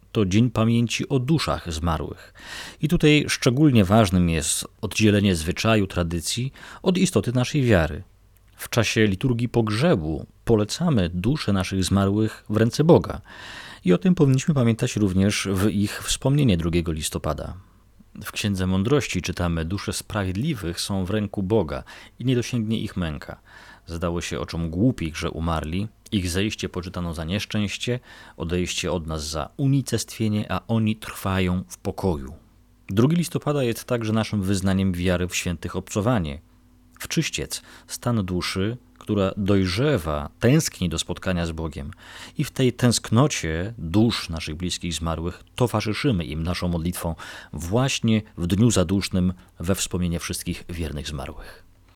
to Dzień Pamięci o Duszach Zmarłych. I tutaj szczególnie ważnym jest oddzielenie zwyczaju, tradycji od istoty naszej wiary. W czasie liturgii pogrzebu polecamy dusze naszych zmarłych w ręce Boga. I o tym powinniśmy pamiętać również w ich wspomnienie 2 listopada. W Księdze Mądrości czytamy: dusze sprawiedliwych są w ręku Boga i nie dosięgnie ich męka. Zdało się oczom głupich, że umarli, ich zejście poczytano za nieszczęście, odejście od nas za unicestwienie, a oni trwają w pokoju. 2 listopada jest także naszym wyznaniem wiary w świętych obcowanie. W czyściec, stan duszy, która dojrzewa, tęskni do spotkania z Bogiem. I w tej tęsknocie dusz naszych bliskich zmarłych towarzyszymy im naszą modlitwą właśnie w dniu zadusznym we wspomnienie wszystkich wiernych zmarłych.